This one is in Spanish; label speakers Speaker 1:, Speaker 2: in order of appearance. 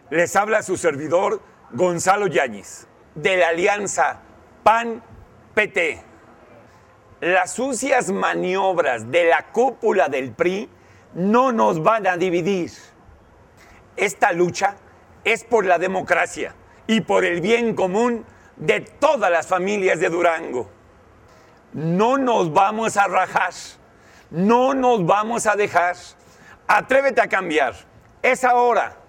Speaker 1: Les habla su servidor Gonzalo Yáñez, de la alianza PAN-PT. Las sucias maniobras de la cúpula del PRI no nos van a dividir. Esta lucha es por la democracia y por el bien común de todas las familias de Durango. No nos vamos a rajar, no nos vamos a dejar. Atrévete a cambiar. Es ahora.